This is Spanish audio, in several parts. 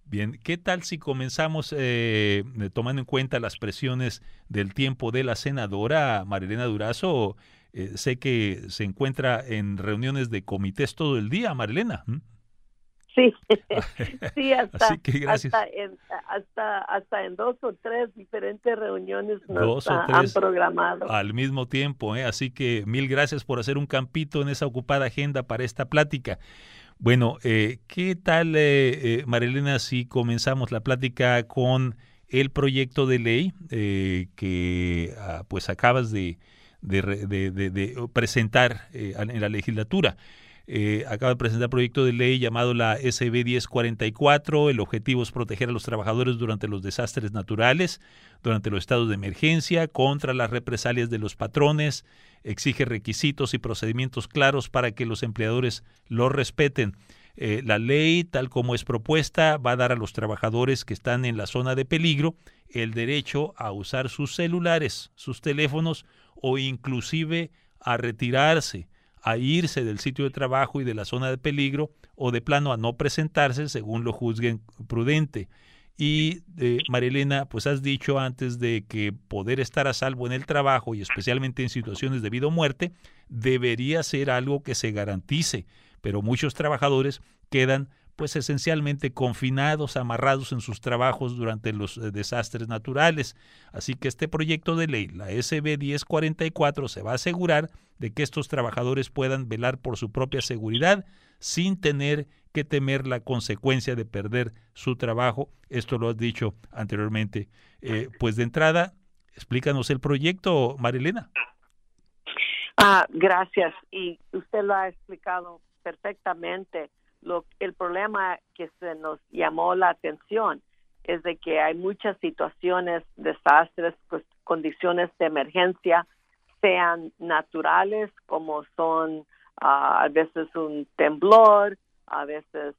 Bien, ¿qué tal si comenzamos tomando en cuenta las presiones del tiempo de la senadora Marilena Durazo? Sé que se encuentra en reuniones de comités todo el día, Marilena. Sí, sí, Así que gracias. hasta en dos o tres diferentes reuniones nos Dos o han tres programado. al mismo tiempo, ¿eh? Así que mil gracias por hacer un campito en esa ocupada agenda para esta plática. Bueno, ¿qué tal, Marilena, si comenzamos la plática con el proyecto de ley que pues acabas de presentar en la legislatura? Acaba de presentar proyecto de ley llamado la SB 1044. El objetivo es proteger a los trabajadores durante los desastres naturales, durante los estados de emergencia, contra las represalias de los patrones. Exige requisitos y procedimientos claros para que los empleadores los respeten. La ley, tal como es propuesta, va a dar a los trabajadores que están en la zona de peligro el derecho a usar sus celulares, sus teléfonos o inclusive a retirarse, a irse del sitio de trabajo y de la zona de peligro o de plano a no presentarse según lo juzguen prudente. Y Marilena, pues has dicho antes de que poder estar a salvo en el trabajo y especialmente en situaciones de vida o muerte debería ser algo que se garantice, pero muchos trabajadores quedan pues esencialmente confinados, amarrados en sus trabajos durante los desastres naturales. Así que este proyecto de ley, la SB 1044, se va a asegurar de que estos trabajadores puedan velar por su propia seguridad sin tener que temer la consecuencia de perder su trabajo. Esto lo has dicho anteriormente. Pues de entrada, explícanos el proyecto, Marilena. Gracias. Y usted lo ha explicado perfectamente. El problema que se nos llamó la atención es de que hay muchas situaciones, desastres, pues, condiciones de emergencia, sean naturales, como son a veces un temblor, a veces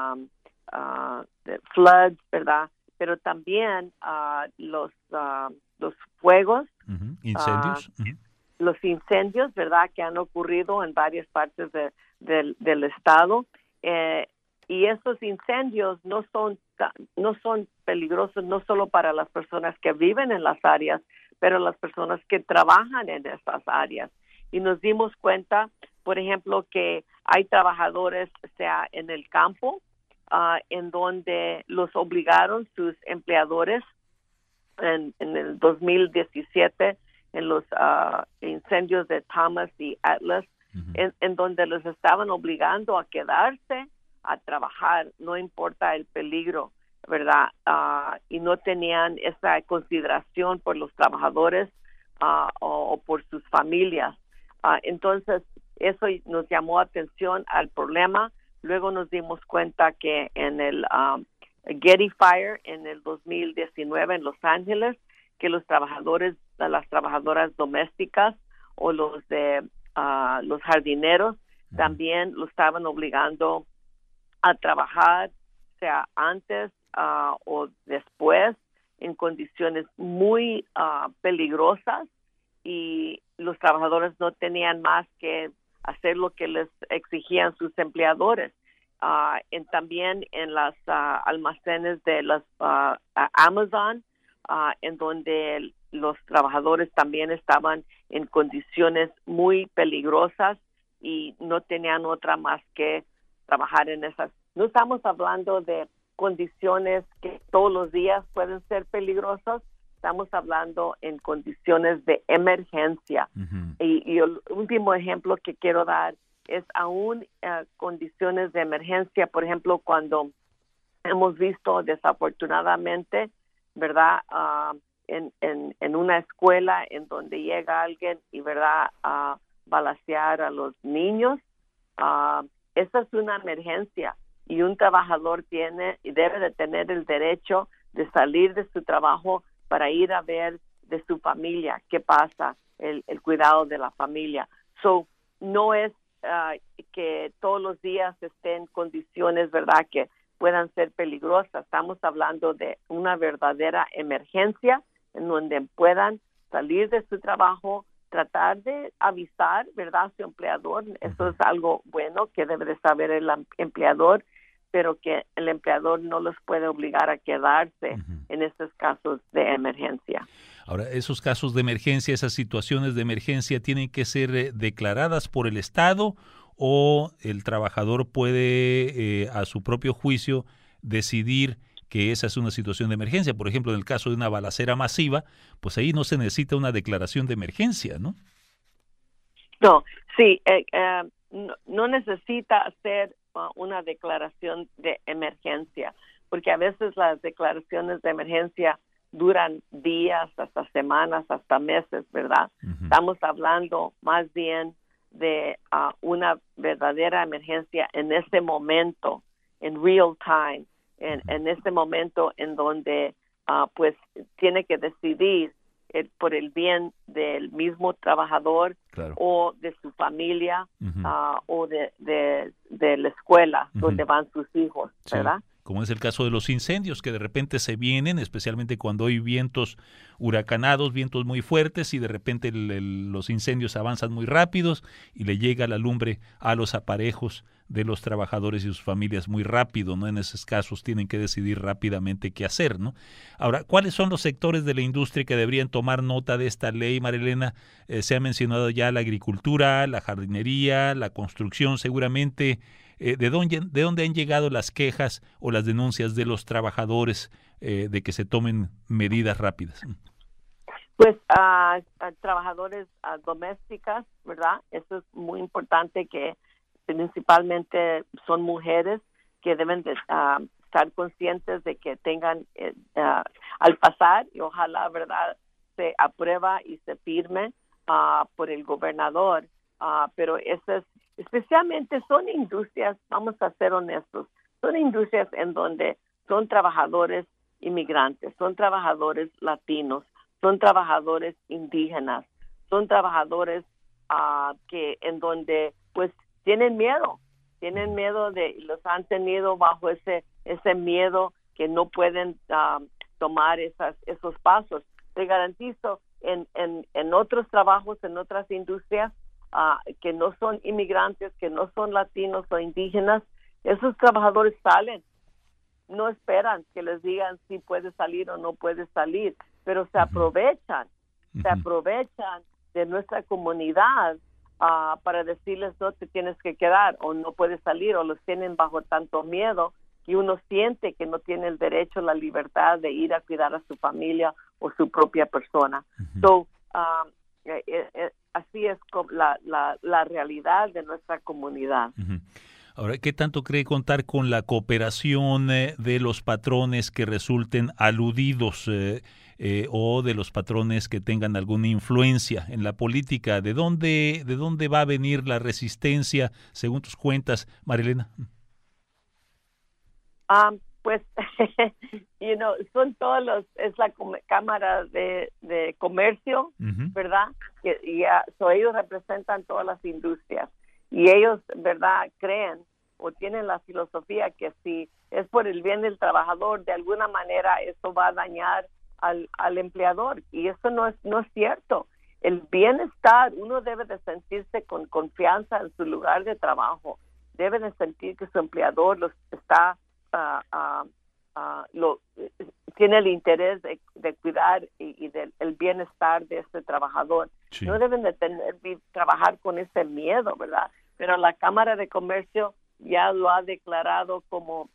floods, ¿verdad? Pero también los fuegos, incendios, los incendios, ¿verdad? Que han ocurrido en varias partes del estado. Y esos incendios no son peligrosos no solo para las personas que viven en las áreas, pero las personas que trabajan en esas áreas. Y nos dimos cuenta, por ejemplo, que hay trabajadores, sea en el campo, en donde los obligaron sus empleadores en el 2017 en los incendios de Thomas y Atlas, en donde los estaban obligando a quedarse a trabajar, no importa el peligro, ¿verdad? Y no tenían esa consideración por los trabajadores o por sus familias. Entonces, eso nos llamó atención al problema. Luego nos dimos cuenta que en el Getty Fire en el 2019 en Los Ángeles, que los trabajadores, las trabajadoras domésticas o los de los jardineros también lo estaban obligando a trabajar, sea antes o después, en condiciones muy peligrosas, y los trabajadores no tenían más que hacer lo que les exigían sus empleadores. También en las almacenes de las Amazon, en donde los trabajadores también estaban en condiciones muy peligrosas y no tenían otra más que trabajar en esas. No estamos hablando de condiciones que todos los días pueden ser peligrosas, estamos hablando en condiciones de emergencia. Y el último ejemplo que quiero dar es aún condiciones de emergencia, por ejemplo, cuando hemos visto desafortunadamente, ¿verdad?, en una escuela en donde llega alguien y, ¿verdad?, a balacear a los niños. Esa es una emergencia y un trabajador tiene y debe de tener el derecho de salir de su trabajo para ir a ver de su familia qué pasa, el cuidado de la familia. No es que todos los días estén condiciones, ¿verdad?, que puedan ser peligrosas. Estamos hablando de una verdadera emergencia en donde puedan salir de su trabajo, tratar de avisar, ¿verdad?, a su empleador. Eso es algo bueno que debe de saber el empleador, pero que el empleador no los puede obligar a quedarse Ujú. en estos casos de emergencia. Ahora, esos casos de emergencia, esas situaciones de emergencia, ¿tienen que ser declaradas por el Estado o el trabajador puede, a su propio juicio, decidir que esa es una situación de emergencia? Por ejemplo, en el caso de una balacera masiva, pues ahí no se necesita una declaración de emergencia, ¿no? No, sí, no necesita hacer una declaración de emergencia, porque a veces las declaraciones de emergencia duran días, hasta semanas, hasta meses, ¿verdad? Uh-huh. Estamos hablando más bien de una verdadera emergencia en ese momento, en real time, en este momento en donde pues tiene que decidir por el bien del mismo trabajador, claro, o de su familia, uh-huh, o de la escuela, uh-huh, donde van sus hijos, ¿verdad? Sí. Como es el caso de los incendios que de repente se vienen, especialmente cuando hay vientos huracanados, vientos muy fuertes y de repente los incendios avanzan muy rápidos y le llega la lumbre a los aparejos de los trabajadores y sus familias muy rápido, ¿no? En esos casos tienen que decidir rápidamente qué hacer, ¿no? Ahora, ¿cuáles son los sectores de la industria que deberían tomar nota de esta ley, Marilena? Se ha mencionado ya la agricultura, la jardinería, la construcción, seguramente. ¿De dónde han llegado las quejas o las denuncias de los trabajadores de que se tomen medidas rápidas? Pues trabajadores domésticas, ¿verdad? Eso es muy importante, que principalmente son mujeres que deben de estar conscientes de que tengan al pasar, y ojalá, ¿verdad?, se aprueba y se firme por el gobernador, pero esas especialmente son industrias, vamos a ser honestos, son industrias en donde son trabajadores inmigrantes, son trabajadores latinos, son trabajadores indígenas, son trabajadores que en donde pues tienen miedo los han tenido bajo ese miedo, que no pueden tomar esos pasos. Te garantizo, en otros trabajos, en otras industrias, que no son inmigrantes, que no son latinos o indígenas, esos trabajadores salen, no esperan que les digan si puede salir o no puede salir, pero se aprovechan de nuestra comunidad para decirles no te tienes que quedar o no puedes salir, o los tienen bajo tanto miedo que uno siente que no tiene el derecho, la libertad de ir a cuidar a su familia o su propia persona. So, así es la realidad de nuestra comunidad. Uh-huh. Ahora, ¿qué tanto cree contar con la cooperación de los patrones que resulten aludidos o de los patrones que tengan alguna influencia en la política? ¿De dónde va a venir la resistencia, según tus cuentas, Marilena? Pues, son todos es la Cámara de Comercio, uh-huh, ¿verdad? Ellos representan todas las industrias y ellos, ¿verdad?, creen o tienen la filosofía que si es por el bien del trabajador, de alguna manera eso va a dañar al empleador, y eso no es cierto. El bienestar, uno debe de sentirse con confianza en su lugar de trabajo, debe de sentir que su empleador los está tiene el interés de cuidar y del el bienestar de ese trabajador. Sí. No deben de trabajar con ese miedo, ¿verdad? Pero la Cámara de Comercio ya lo ha declarado como,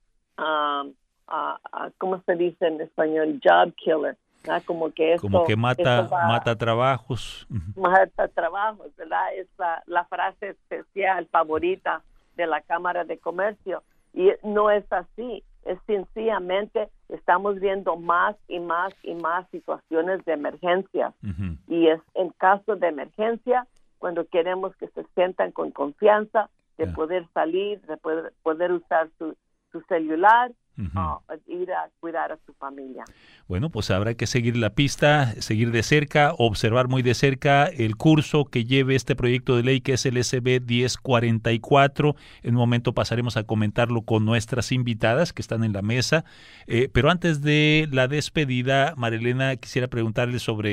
¿cómo se dice en español? Job killer, ¿verdad? Como que mata trabajos. Mata trabajos, ¿verdad? Es la frase especial favorita de la Cámara de Comercio. Y no es así, es sencillamente estamos viendo más y más y más situaciones de emergencia. Uh-huh. Y es en caso de emergencia cuando queremos que se sientan con confianza de poder salir, de poder usar su celular, uh-huh, ir a cuidar a su familia. Bueno, pues habrá que seguir la pista, seguir de cerca, observar muy de cerca el curso que lleve este proyecto de ley, que es el SB 1044. En un momento pasaremos a comentarlo con nuestras invitadas que están en la mesa. Pero antes de la despedida, Marilena, quisiera preguntarle sobre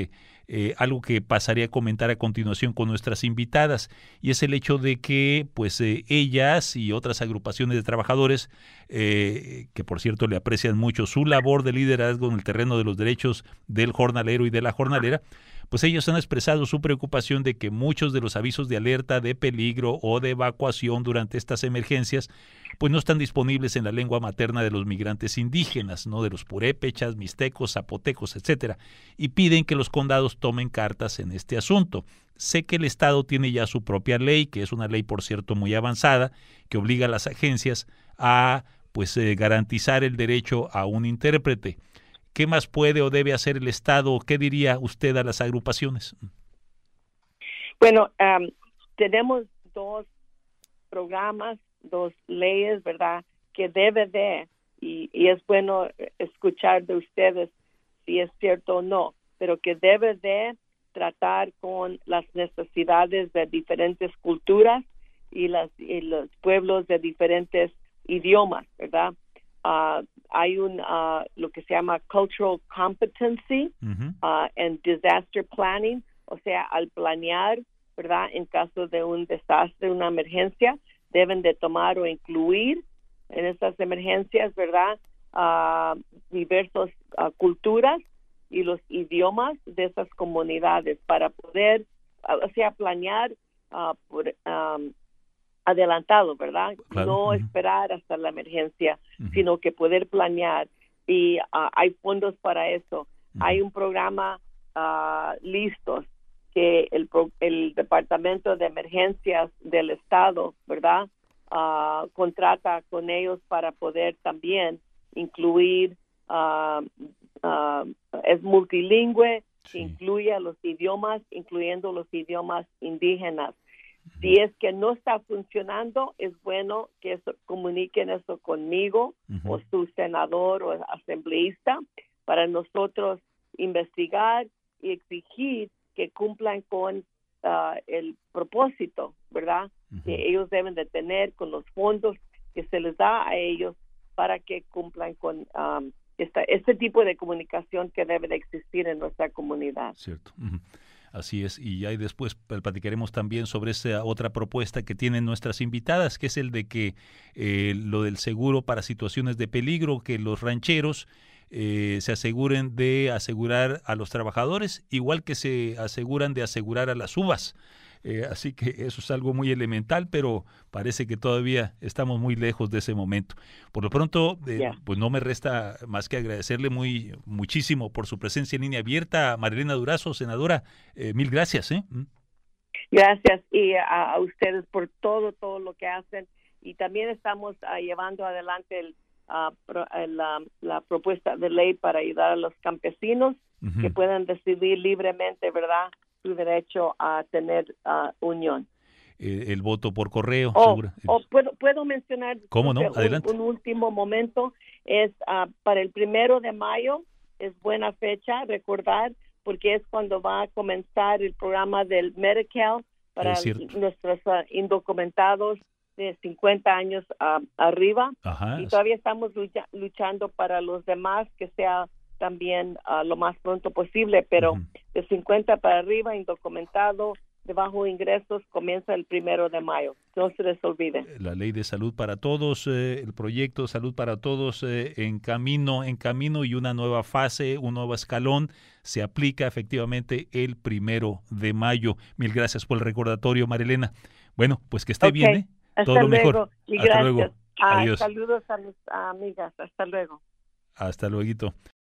algo que pasaré a comentar a continuación con nuestras invitadas, y es el hecho de que pues ellas y otras agrupaciones de trabajadores, que por cierto le aprecian mucho su labor de liderazgo en el terreno de los derechos del jornalero y de la jornalera, pues ellos han expresado su preocupación de que muchos de los avisos de alerta de peligro o de evacuación durante estas emergencias pues no están disponibles en la lengua materna de los migrantes indígenas, ¿no? De los purépechas, mixtecos, zapotecos, etcétera, y piden que los condados tomen cartas en este asunto. Sé que el Estado tiene ya su propia ley, que es una ley, por cierto, muy avanzada, que obliga a las agencias a pues garantizar el derecho a un intérprete. ¿Qué más puede o debe hacer el Estado? ¿Qué diría usted a las agrupaciones? Bueno, tenemos dos programas, dos leyes, ¿verdad?, que debe de, y es bueno escuchar de ustedes si es cierto o no, pero que debe de tratar con las necesidades de diferentes culturas y los pueblos de diferentes idiomas, ¿verdad? Hay lo que se llama cultural competency and disaster planning, o sea, al planear, ¿verdad?, en caso de un desastre, una emergencia, deben de tomar o incluir en estas emergencias, ¿verdad?, diversas culturas y los idiomas de esas comunidades para poder, o sea, planear por adelantado, ¿verdad? Claro. No esperar hasta la emergencia, sino que poder planear. Y hay fondos para eso. Hay un programa listos que el Departamento de Emergencias del Estado, ¿verdad?, contrata con ellos para poder también incluir, es multilingüe, sí, incluye a los idiomas, incluyendo los idiomas indígenas. Si es que no está funcionando, es bueno que comuniquen eso conmigo o su senador o asambleísta para nosotros investigar y exigir que cumplan con el propósito, ¿verdad?, que ellos deben de tener con los fondos que se les da a ellos para que cumplan con este tipo de comunicación que debe de existir en nuestra comunidad. Cierto. Así es, y ahí después platicaremos también sobre esa otra propuesta que tienen nuestras invitadas, que es el de que lo del seguro para situaciones de peligro, que los rancheros se aseguren de asegurar a los trabajadores, igual que se aseguran de asegurar a las uvas. Así que eso es algo muy elemental, pero parece que todavía estamos muy lejos de ese momento. Por lo pronto, pues no me resta más que agradecerle muchísimo por su presencia en línea abierta. Marilena Durazo, senadora, mil gracias. Gracias, y a ustedes por todo lo que hacen. Y también estamos llevando adelante la propuesta de ley para ayudar a los campesinos que puedan decidir libremente, ¿verdad?, su derecho a tener unión. El voto por correo. ¿Puedo mencionar? ¿Cómo no? Adelante. Un último momento es para el 1 de mayo, es buena fecha recordar, porque es cuando va a comenzar el programa del Medi-Cal para nuestros indocumentados de 50 años arriba. Ajá, y todavía estamos luchando para los demás que sea también lo más pronto posible, pero de 50 para arriba, indocumentado, de bajo ingresos, comienza el 1 de mayo. No se les olvide. La ley de salud para todos, el proyecto Salud para Todos en camino y una nueva fase, un nuevo escalón, se aplica efectivamente el 1 de mayo. Mil gracias por el recordatorio, Marilena. Bueno, pues que esté bien, todo lo mejor. Y hasta luego. Adiós. Saludos a mis amigas. Hasta luego. Hasta luego.